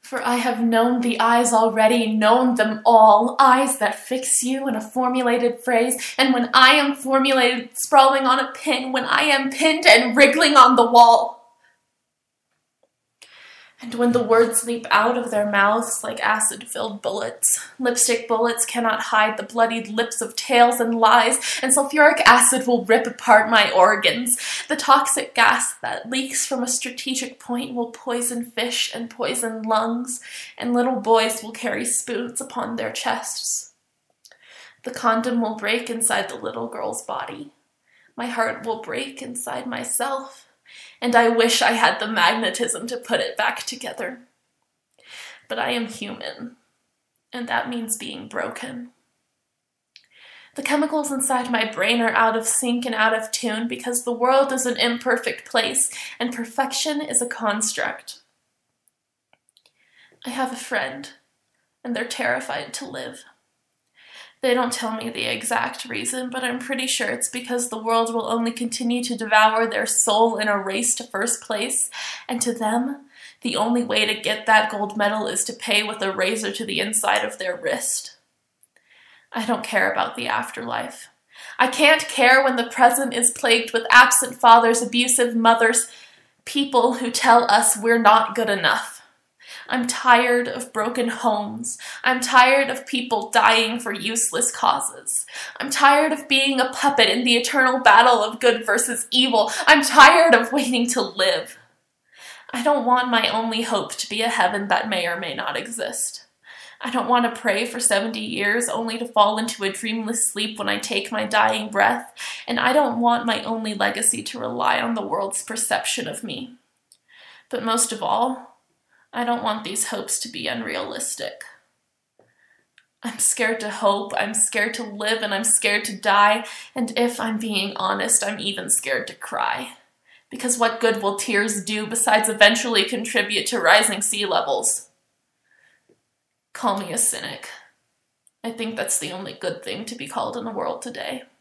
For I have known the eyes already, known them all, eyes that fix you in a formulated phrase, and when I am formulated, sprawling on a pin, when I am pinned and wriggling on the wall. And when the words leap out of their mouths like acid-filled bullets, lipstick bullets cannot hide the bloodied lips of tales and lies, and sulfuric acid will rip apart my organs. The toxic gas that leaks from a strategic point will poison fish and poison lungs, and little boys will carry spoons upon their chests. The condom will break inside the little girl's body. My heart will break inside myself. And I wish I had the magnetism to put it back together. But I am human, and that means being broken. The chemicals inside my brain are out of sync and out of tune because the world is an imperfect place, and perfection is a construct. I have a friend, and they're terrified to live. They don't tell me the exact reason, but I'm pretty sure it's because the world will only continue to devour their soul in a race to first place, and to them, the only way to get that gold medal is to pay with a razor to the inside of their wrist. I don't care about the afterlife. I can't care when the present is plagued with absent fathers, abusive mothers, people who tell us we're not good enough. I'm tired of broken homes. I'm tired of people dying for useless causes. I'm tired of being a puppet in the eternal battle of good versus evil. I'm tired of waiting to live. I don't want my only hope to be a heaven that may or may not exist. I don't want to pray for 70 years only to fall into a dreamless sleep when I take my dying breath, and I don't want my only legacy to rely on the world's perception of me. But most of all, I don't want these hopes to be unrealistic. I'm scared to hope, I'm scared to live, and I'm scared to die, and if I'm being honest, I'm even scared to cry. Because what good will tears do besides eventually contribute to rising sea levels? Call me a cynic. I think that's the only good thing to be called in the world today.